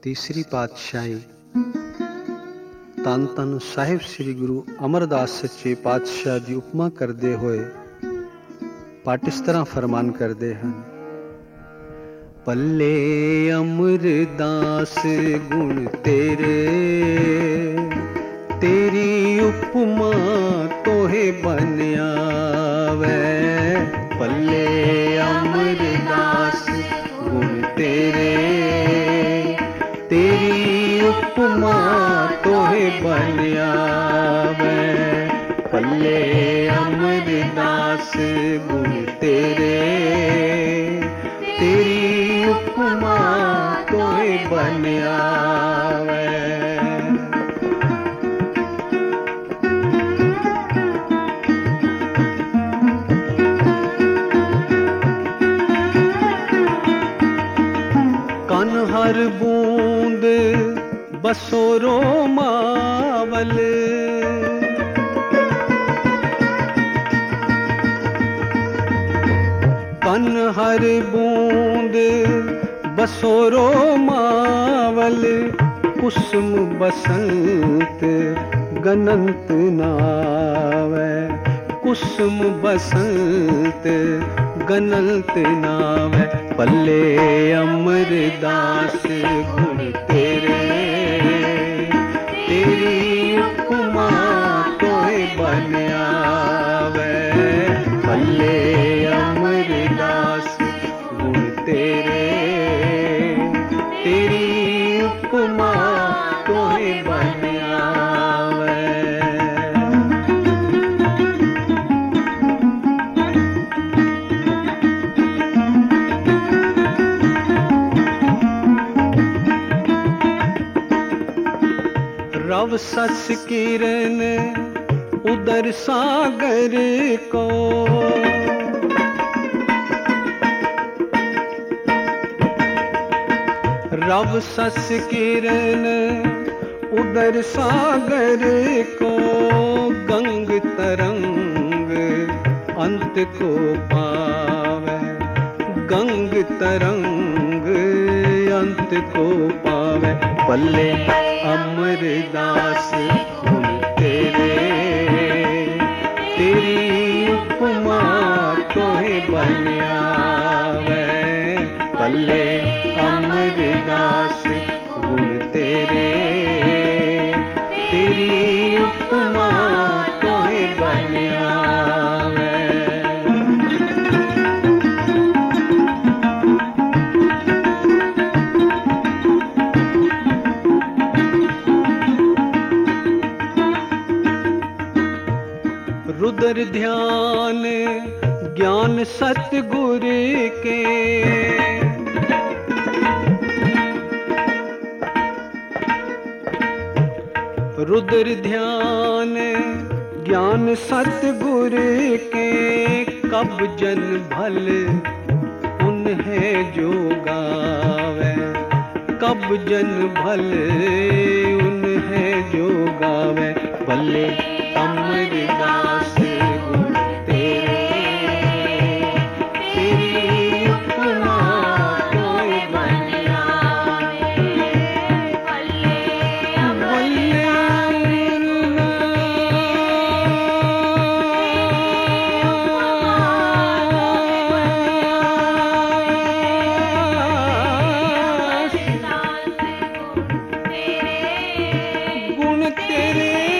तीसरी पातशाही धन धन साहिब श्री गुरु अमरदास सच्चे पातशाह की उपमा करते हुए पाठ इस तरह फरमान करते हैं। पल्ले अमरदास गुण तेरे, तेरी उपमा तोहे बन आवे। पल्ले अमरदास गुण तेरे, तेरी उपमा तोहे बन आवे। पल्ले अमरदास गुण तेरे, तेरी उपमा तोहे बन आवे। कन हर बूंद बसोरो मावल, कन हर बूंद बसोरो मावल। कुसुम बसंत गनंत नावे, कुसुम बसंत गनंत नावे। पल्ले अमरदास गुण तेरे, तेरी उपमा तोहे बन आवे। पल्ले अमरदास गुण तेरे, तेरी उपमा तोहे बन आवे। रव सस किरण उदर सागर को, रव सस किरण उदर सागर को। गंग तरंग अंत को पावे, गंग तरंग अंत को पावे। पल्ले अमरदास गुण तेरे, तेरी उपमा तोहे बन आवे। पल्ले अमरदास गुण तेरे, तेरी उपमा तोहे बन आवे। रुद्र ध्यान ज्ञान सतगुर के, रुद्र ध्यान ज्ञान सतगुर के। कब जन भल उन्हें जो गावे, कब जन भल उन्हें जो गावे। भले अमरदास गुण तेरे, तेरी उपमा तोहे बन आवे। भले गुण तेरे,